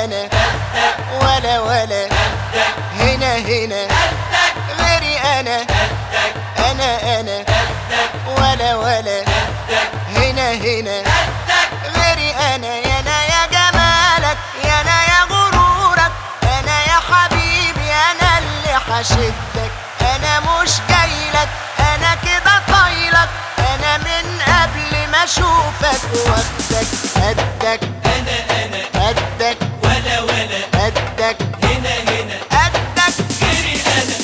انا ولا ولا هنا غيري انا ولا ولا هنا غيري انا يا جمالك يا غرورك انا يا حبيبي انا اللي حشدك انا مش جايلك انا كده طايلك انا من قبل ما اشوفك واخدك قدك انا قدك ولا قدك هنا قدك غيري انا.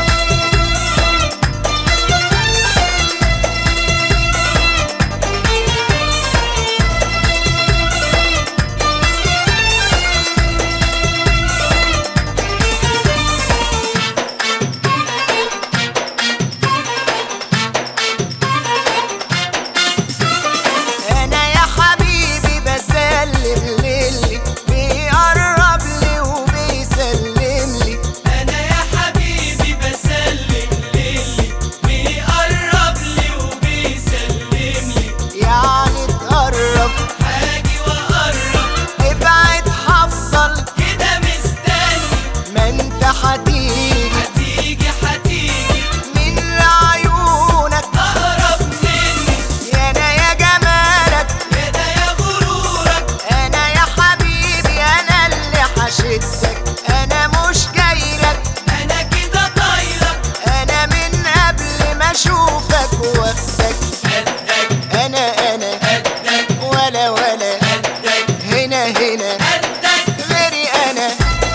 انا مش جايلك انا كده طايلك انا من قبل ما اشوفك واخدك قدك انا قدك ولا قدك هنا قدك غيري انا.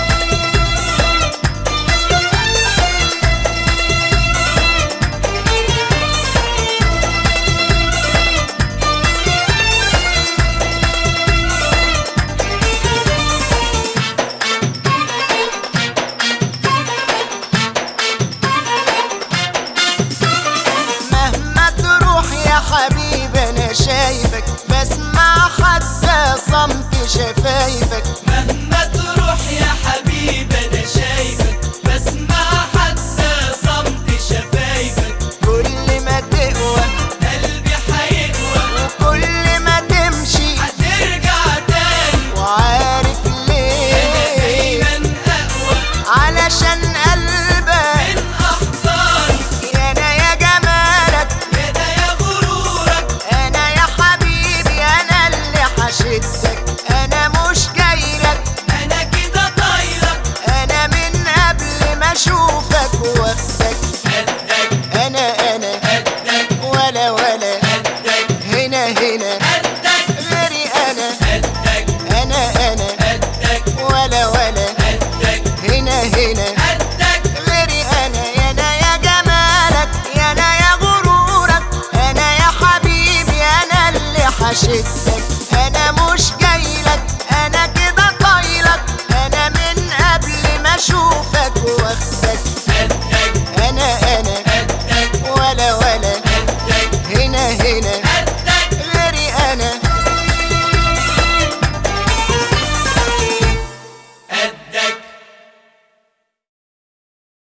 حبيبي انا شايفك بسمع حتى صمت شفايفك مهما تروح يا حبيبي انا شايفك بسمع حتى صمت شفايفك كل ما تقوى قلبي حيقوى وكل ما تمشي هترجع تاني وعارف ليه انا دايما اقوى علشان قلبك من احضاني يا جمالك حشدك انا مش جايلك انا كده طايلك انا من قبل ما اشوفك واخدك قدك انا قدك ولا قدك هنا قدك غيري انا قدك قدك قدك ولا قدك هنا قدك غيري انا يا جمالك يا غرورك انا يا حبيبي انا اللي حشدك